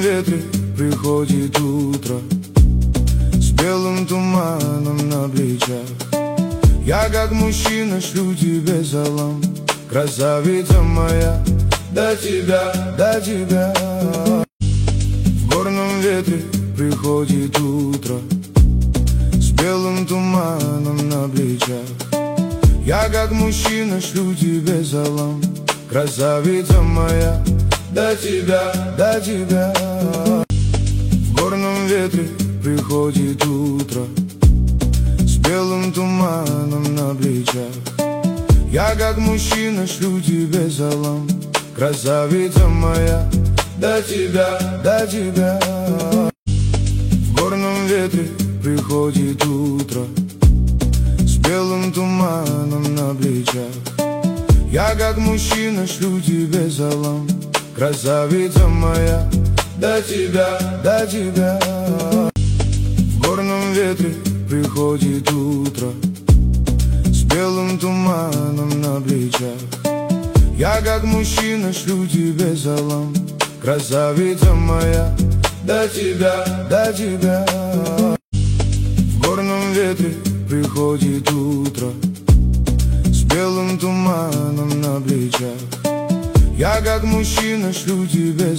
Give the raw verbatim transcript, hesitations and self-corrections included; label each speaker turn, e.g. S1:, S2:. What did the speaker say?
S1: ветре приходит утро с белым туманом на плечах. Я как мужчина шлю тебе салам, красавица моя, до тебя, до тебя. В горном ветре приходит утро с белым туманом на плечах. Я как мужчина шлю тебе салам, красавица моя, до тебя, до тебя. В горном ветре приходит утро с белым туманом на плечах. Я как мужчина шлю тебе салам, красавица моя, до тебя, до тебя. В горном ветре приходит утро с белым туманом на плечах. Я как мужчина шлю тебе салам, красавица моя, до тебя, до тебя. В горном ветре приходит утро с белым туманом на плечах. Я как мужчина шлю тебе салам, красавица моя, до тебя, до тебя. В горном ветре приходит утро с белым туманом на плечах. Я как мужчина шлю тебе